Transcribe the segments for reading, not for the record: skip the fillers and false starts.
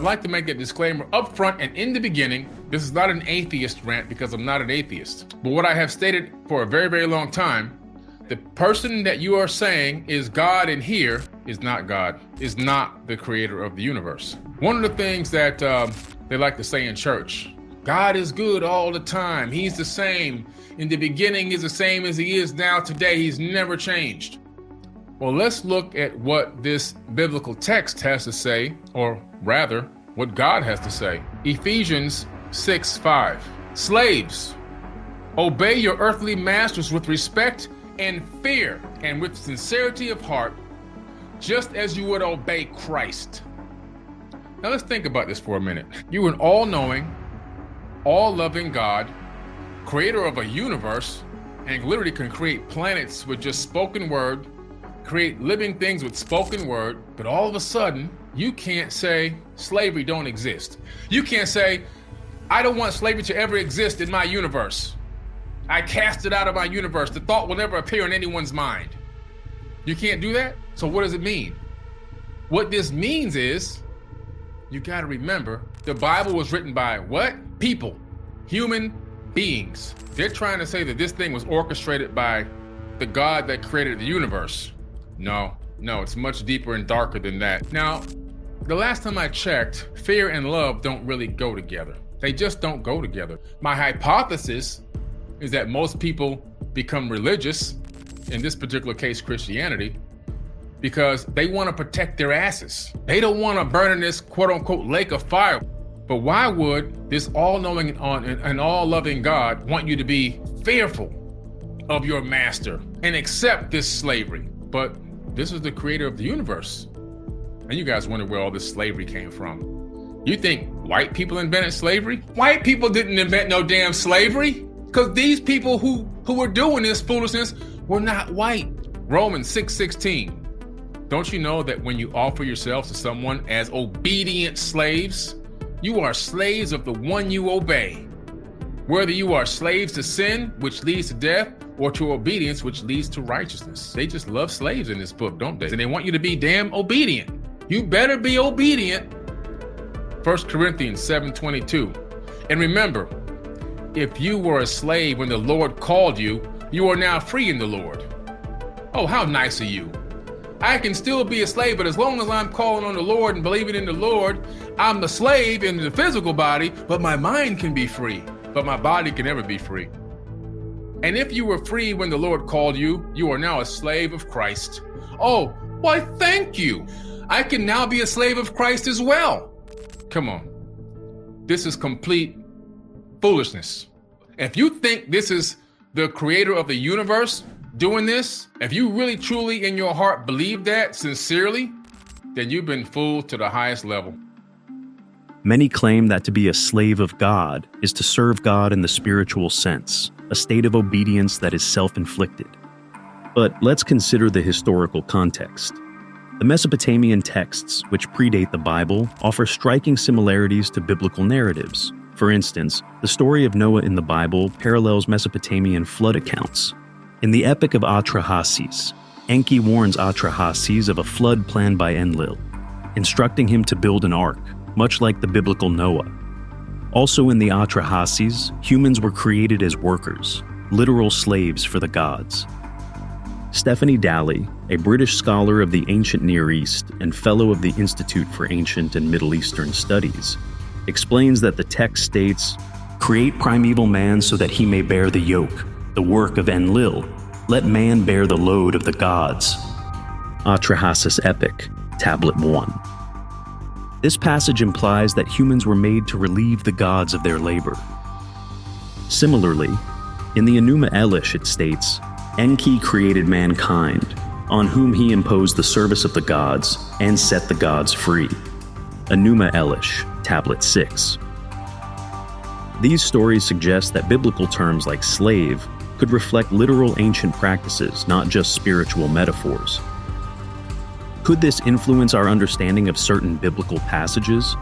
I'd like to make a disclaimer up front and in the beginning. This is not an atheist rant because I'm not an atheist. But what I have stated for a very, very long time, the person that you are saying is God in here is not God, is not the creator of the universe. One of the things that they like to say in church, God is good all the time. He's the same. In the beginning, he's the same as he is now today. He's never changed. Well, let's look at what this biblical text has to say, or rather, what God has to say. Ephesians 6:5. Slaves, obey your earthly masters with respect and fear and with sincerity of heart, just as you would obey Christ. Now let's think about this for a minute. You're an all-knowing, all-loving God, creator of a universe, and literally can create planets with just spoken word, create living things with spoken word, but all of a sudden, you can't say slavery don't exist. You can't say, I don't want slavery to ever exist in my universe. I cast it out of my universe. The thought will never appear in anyone's mind. You can't do that? So what does it mean? What this means is, you got to remember, the Bible was written by what? People, human beings. They're trying to say that this thing was orchestrated by the God that created the universe. No, it's much deeper and darker than that. Now, the last time I checked, fear and love don't really go together. They just don't go together. My hypothesis is that most people become religious, in this particular case, Christianity, because they want to protect their asses. They don't want to burn in this quote unquote lake of fire. But why would this all-knowing and all-loving God want you to be fearful of your master and accept this slavery? But this is the creator of the universe. And you guys wonder where all this slavery came from. You think white people invented slavery? White people didn't invent no damn slavery, because these people who were doing this foolishness were not white. Romans 6:16. Don't you know that when you offer yourselves to someone as obedient slaves, you are slaves of the one you obey? Whether you are slaves to sin, which leads to death, or to obedience, which leads to righteousness. They just love slaves in this book, don't they? And they want you to be damn obedient. You better be obedient. 1 Corinthians 7:22. And remember, if you were a slave when the Lord called you, you are now free in the Lord. Oh, how nice of you. I can still be a slave, but as long as I'm calling on the Lord and believing in the Lord, I'm the slave in the physical body, but my mind can be free, but my body can never be free. And if you were free when the Lord called you, you are now a slave of Christ. Oh, why thank you. I can now be a slave of Christ as well. Come on. This is complete foolishness. If you think this is the creator of the universe doing this, if you really truly in your heart believe that sincerely, then you've been fooled to the highest level. Many claim that to be a slave of God is to serve God in the spiritual sense, a state of obedience that is self-inflicted. But let's consider the historical context. The Mesopotamian texts, which predate the Bible, offer striking similarities to biblical narratives. For instance, the story of Noah in the Bible parallels Mesopotamian flood accounts. In the Epic of Atrahasis, Enki warns Atrahasis of a flood planned by Enlil, instructing him to build an ark, much like the biblical Noah. Also in the Atrahasis, humans were created as workers, literal slaves for the gods. Stephanie Dalley, a British scholar of the ancient Near East and fellow of the Institute for Ancient and Middle Eastern Studies, explains that the text states, "Create primeval man so that he may bear the yoke, the work of Enlil. Let man bear the load of the gods." Atrahasis Epic, Tablet 1. This passage implies that humans were made to relieve the gods of their labor. Similarly, in the Enuma Elish it states, "Enki created mankind, on whom he imposed the service of the gods and set the gods free." Enuma Elish, Tablet 6. These stories suggest that biblical terms like slave could reflect literal ancient practices, not just spiritual metaphors. Could this influence our understanding of certain biblical passages?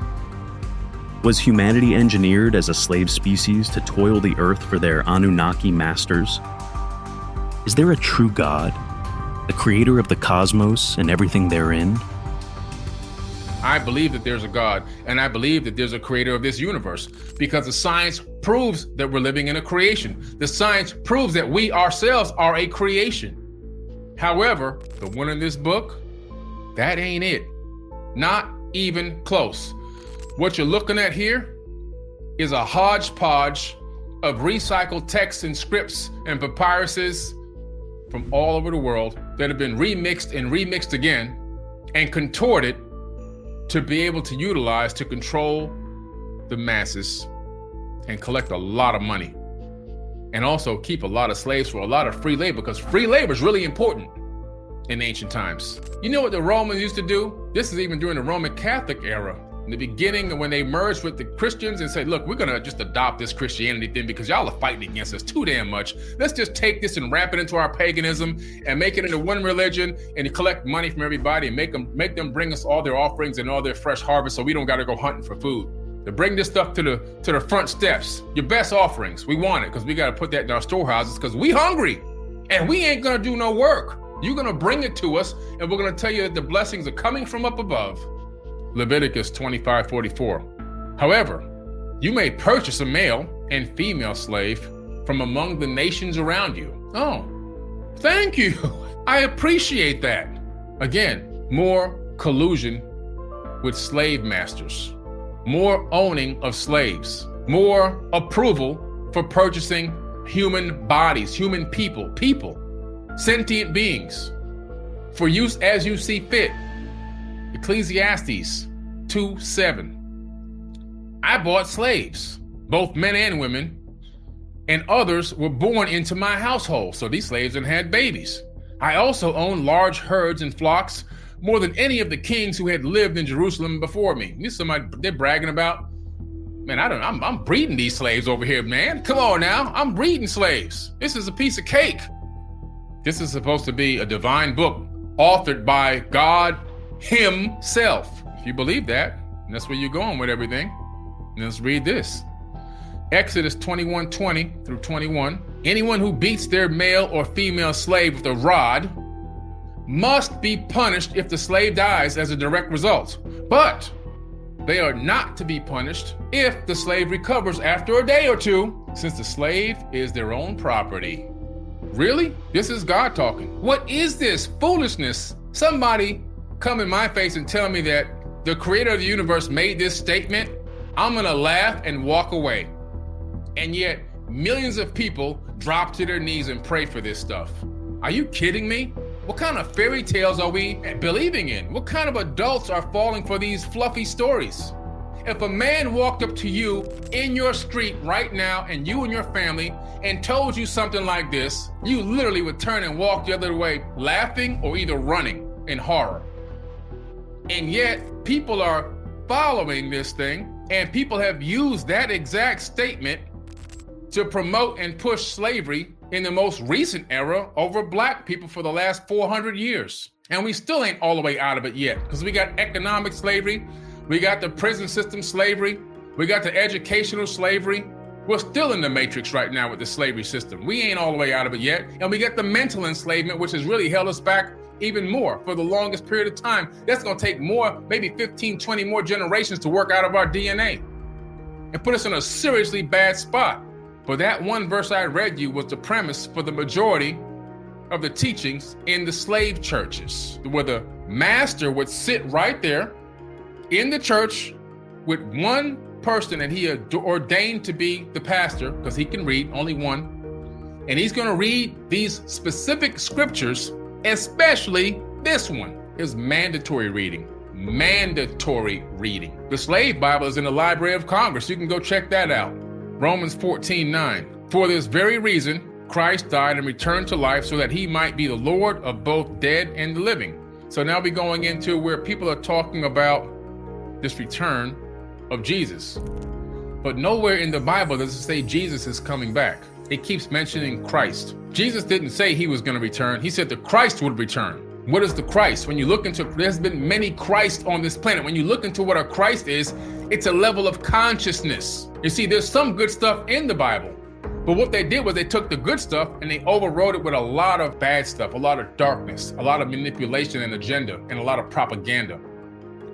Was humanity engineered as a slave species to toil the earth for their Anunnaki masters? Is there a true God, the creator of the cosmos and everything therein? I believe that there's a God, and I believe that there's a creator of this universe, because the science proves that we're living in a creation. The science proves that we ourselves are a creation. However, the one in this book, that ain't it. Not even close. What you're looking at here is a hodgepodge of recycled texts and scripts and papyruses from all over the world that have been remixed and remixed again and contorted to be able to utilize to control the masses and collect a lot of money, and also keep a lot of slaves for a lot of free labor, because free labor is really important in ancient times. You know what the Romans used to do? This is even during the Roman Catholic era. In the beginning, when they merged with the Christians and said, look, we're going to just adopt this Christianity thing because y'all are fighting against us too damn much. Let's just take this and wrap it into our paganism and make it into one religion and collect money from everybody and make them bring us all their offerings and all their fresh harvest so we don't got to go hunting for food. To bring this stuff to the front steps, your best offerings. We want it because we got to put that in our storehouses because we hungry and we ain't going to do no work. You're going to bring it to us and we're going to tell you that the blessings are coming from up above. Leviticus 25:44. However, you may purchase a male and female slave from among the nations around you. Oh, thank you. I appreciate that. Again, more collusion with slave masters, more owning of slaves, more approval for purchasing human bodies, human people, sentient beings, for use as you see fit. Ecclesiastes 2:7. I bought slaves, both men and women, and others were born into my household. So these slaves had babies. I also owned large herds and flocks, more than any of the kings who had lived in Jerusalem before me. This is somebody they're bragging about. Man, I'm breeding these slaves over here, man. Come on now, I'm breeding slaves. This is a piece of cake. This is supposed to be a divine book authored by God himself. If you believe that, that's where you're going with everything. Let's read this. Exodus 21:20 through 21. Anyone who beats their male or female slave with a rod must be punished if the slave dies as a direct result. But they are not to be punished if the slave recovers after a day or two, since the slave is their own property. Really? This is God talking. What is this foolishness? Somebody come in my face and tell me that the creator of the universe made this statement, I'm gonna laugh and walk away. And yet millions of people drop to their knees and pray for this stuff. Are you kidding me? What kind of fairy tales are we believing in? What kind of adults are falling for these fluffy stories? If a man walked up to you in your street right now and you and your family and told you something like this, you literally would turn and walk the other way laughing or either running in horror. And yet people are following this thing, and people have used that exact statement to promote and push slavery in the most recent era over black people for the last 400 years. And we still ain't all the way out of it yet, because we got economic slavery, we got the prison system slavery, we got the educational slavery. We're still in the matrix right now with the slavery system. We ain't all the way out of it yet. And we got the mental enslavement, which has really held us back even more for the longest period of time. That's going to take more, maybe 15, 20 more generations to work out of our DNA and put us in a seriously bad spot. But that one verse I read you was the premise for the majority of the teachings in the slave churches, where the master would sit right there in the church with one person that he ordained to be the pastor, because he can read, only one. And he's going to read these specific scriptures, especially this one. Is mandatory reading. Mandatory reading. The slave Bible is in the Library of Congress. You can go check that out. Romans 14:9. For this very reason, Christ died and returned to life so that he might be the Lord of both dead and the living. So now we're going into where people are talking about this return of Jesus. But nowhere in the Bible does it say Jesus is coming back. It keeps mentioning Christ. Jesus didn't say he was going to return. He said the Christ would return. What is the Christ? When you look into, there's been many Christs on this planet. When you look into what a Christ is, it's a level of consciousness. You see, there's some good stuff in the Bible. But what they did was they took the good stuff and they overrode it with a lot of bad stuff, a lot of darkness, a lot of manipulation and agenda, and a lot of propaganda.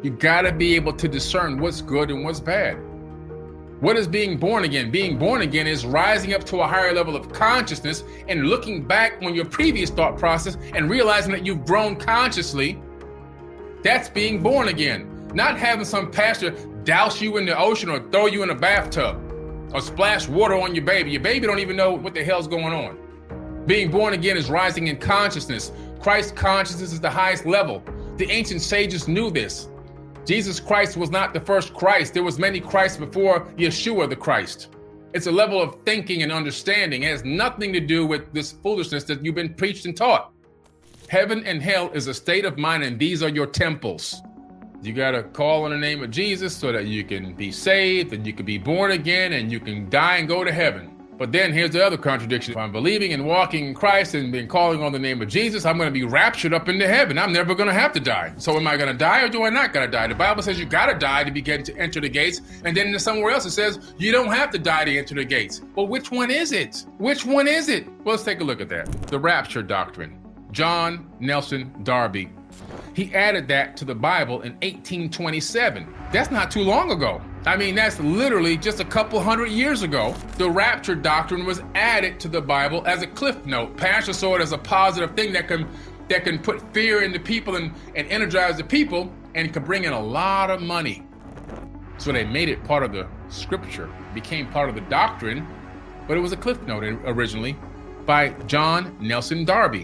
You got to be able to discern what's good and what's bad. What is being born again? Being born again is rising up to a higher level of consciousness and looking back on your previous thought process and realizing that you've grown consciously. That's being born again. Not having some pastor douse you in the ocean or throw you in a bathtub or splash water on your baby. Your baby don't even know what the hell's going on. Being born again is rising in consciousness. Christ's consciousness is the highest level. The ancient sages knew this. Jesus Christ was not the first Christ. There was many Christs before Yeshua the Christ. It's a level of thinking and understanding. It has nothing to do with this foolishness that you've been preached and taught. Heaven and hell is a state of mind, and these are your temples. You got to call on the name of Jesus so that you can be saved and you can be born again and you can die and go to heaven. But then here's the other contradiction. If I'm believing and walking in Christ and been calling on the name of Jesus, I'm going to be raptured up into heaven. I'm never going to have to die. So am I going to die or do I not got to die? The Bible says you got to die to begin to enter the gates. And then somewhere else it says you don't have to die to enter the gates. Well, which one is it? Which one is it? Well, let's take a look at that. The rapture doctrine. John Nelson Darby. He added that to the Bible in 1827. That's not too long ago. I mean, that's literally just a couple hundred years ago. The rapture doctrine was added to the Bible as a cliff note. Pastor saw it as a positive thing that can put fear into people and energize the people and can bring in a lot of money. So they made it part of the scripture, became part of the doctrine, but it was a cliff note originally by John Nelson Darby,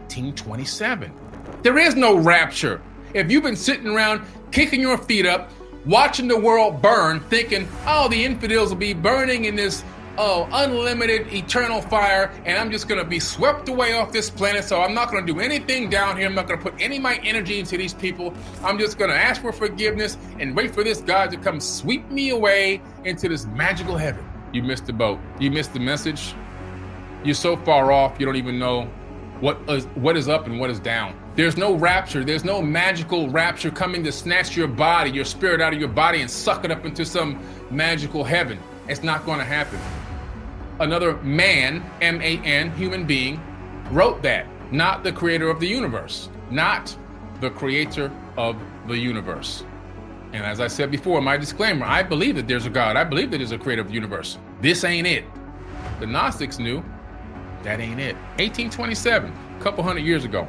1827. There is no rapture. If you've been sitting around kicking your feet up, watching the world burn, thinking, oh, the infidels will be burning in this unlimited eternal fire, and I'm just going to be swept away off this planet, so I'm not going to do anything down here. I'm not going to put any of my energy into these people. I'm just going to ask for forgiveness and wait for this God to come sweep me away into this magical heaven. You missed the boat. You missed the message. You're so far off, you don't even know what is up and what is down. There's no rapture. There's no magical rapture coming to snatch your body, your spirit out of your body and suck it up into some magical heaven. It's not going to happen. Another man, M-A-N, human being, wrote that. Not the creator of the universe. Not the creator of the universe. And as I said before, my disclaimer, I believe that there's a God. I believe that there's a creator of the universe. This ain't it. The Gnostics knew that ain't it. 1827, a couple hundred years ago.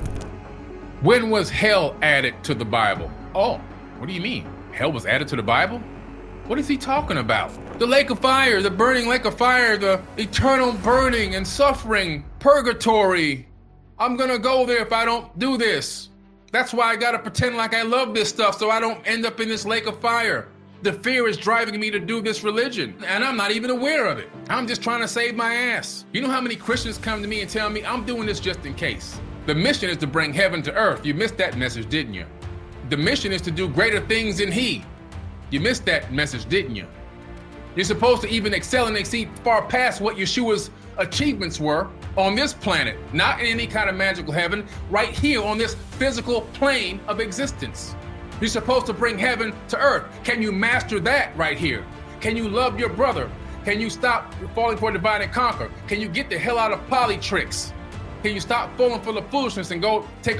When was hell added to the Bible? Oh, what do you mean? Hell was added to the Bible? What is he talking about? The lake of fire, the burning lake of fire, the eternal burning and suffering, purgatory. I'm gonna go there if I don't do this. That's why I gotta pretend like I love this stuff so I don't end up in this lake of fire. The fear is driving me to do this religion, and I'm not even aware of it. I'm just trying to save my ass. You know how many Christians come to me and tell me, I'm doing this just in case. The mission is to bring heaven to earth. You missed that message, didn't you? The mission is to do greater things than he. You missed that message, didn't you? You're supposed to even excel and exceed far past what Yeshua's achievements were on this planet, not in any kind of magical heaven, right here on this physical plane of existence. You're supposed to bring heaven to earth. Can you master that right here? Can you love your brother? Can you stop falling for divide and conquer? Can you get the hell out of polytricks? Can you stop falling for the foolishness and go take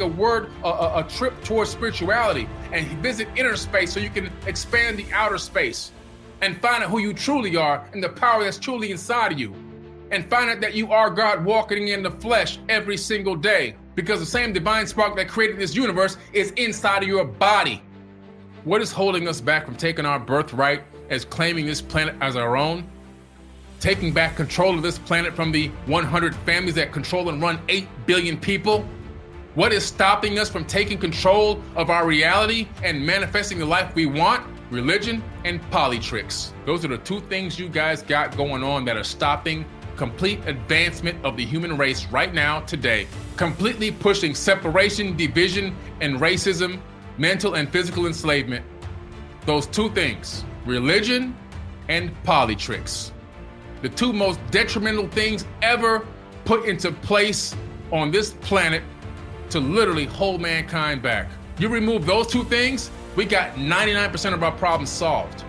a trip towards spirituality and visit inner space so you can expand the outer space and find out who you truly are and the power that's truly inside of you, and find out that you are God walking in the flesh every single day, because the same divine spark that created this universe is inside of your body. What is holding us back from taking our birthright as claiming this planet as our own? Taking back control of this planet from the 100 families that control and run 8 billion people? What is stopping us from taking control of our reality and manifesting the life we want? Religion and polytricks. Those are the two things you guys got going on that are stopping complete advancement of the human race right now, today. Completely pushing separation, division, and racism, mental and physical enslavement. Those two things, religion and polytricks. The two most detrimental things ever put into place on this planet to literally hold mankind back. You remove those two things, we got 99% of our problems solved.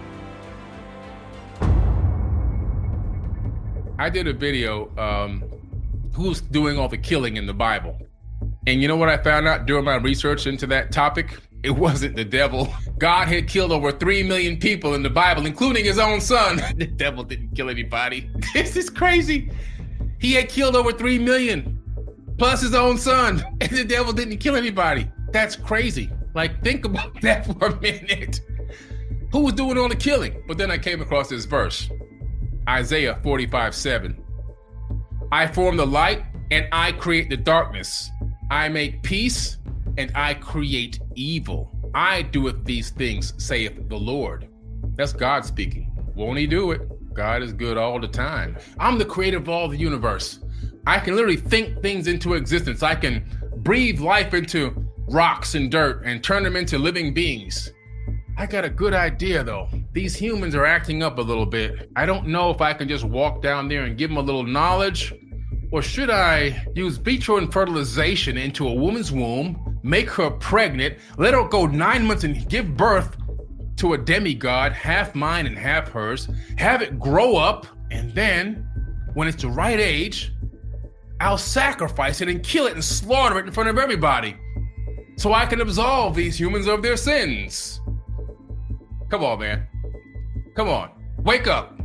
I did a video, who's doing all the killing in the Bible. And you know what I found out during my research into that topic? It wasn't the devil. God had killed over 3 million people in the Bible, including his own son. The devil didn't kill anybody. This is crazy. He had killed over 3 million, plus his own son, and the devil didn't kill anybody. That's crazy. Like, think about that for a minute. Who was doing all the killing? But then I came across this verse, Isaiah 45:7. I form the light and I create the darkness. I make peace and I create evil. I doeth these things, saith the Lord. That's God speaking. Won't he do it? God is good all the time. I'm the creator of all the universe. I can literally think things into existence. I can breathe life into rocks and dirt and turn them into living beings. I got a good idea though. These humans are acting up a little bit. I don't know if I can just walk down there and give them a little knowledge, or should I use vitro fertilization into a woman's womb, make her pregnant, let her go 9 months and give birth to a demigod, half mine and half hers, have it grow up, and then when it's the right age, I'll sacrifice it and kill it and slaughter it in front of everybody so I can absolve these humans of their sins. Come on, man. Come on. Wake up.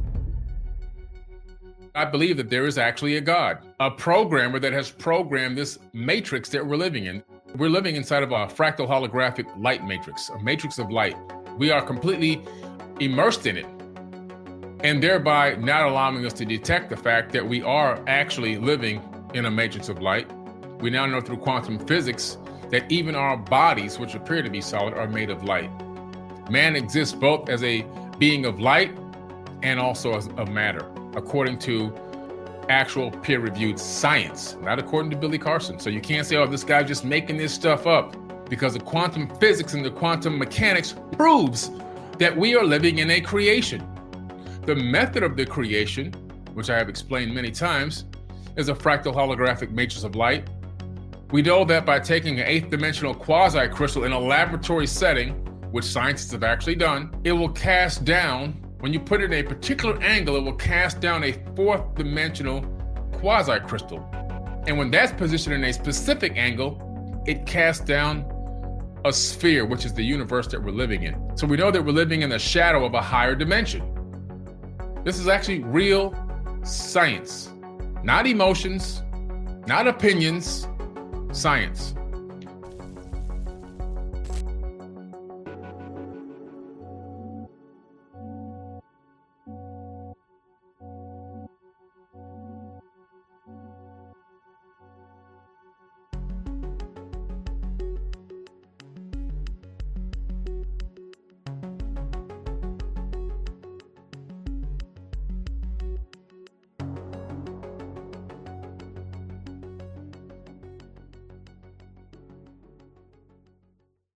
I believe that there is actually a God, a programmer that has programmed this matrix that we're living in. We're living inside of a fractal holographic light matrix, a matrix of light. We are completely immersed in it, and thereby not allowing us to detect the fact that we are actually living in a matrix of light. We now know through quantum physics that even our bodies, which appear to be solid, are made of light. Man exists both as a being of light and also as of matter, according to actual peer-reviewed science, not according to Billy Carson. So you can't say, oh, this guy's just making this stuff up, because the quantum physics and the quantum mechanics proves that we are living in a creation. The method of the creation, which I have explained many times, is a fractal holographic matrix of light. We know that by taking an 8th dimensional quasi-crystal in a laboratory setting, which scientists have actually done, it will cast down, when you put it in a particular angle, it will cast down a 4th dimensional quasi-crystal. And when that's positioned in a specific angle, it casts down a sphere, which is the universe that we're living in. So we know that we're living in the shadow of a higher dimension. This is actually real science, not emotions, not opinions, science.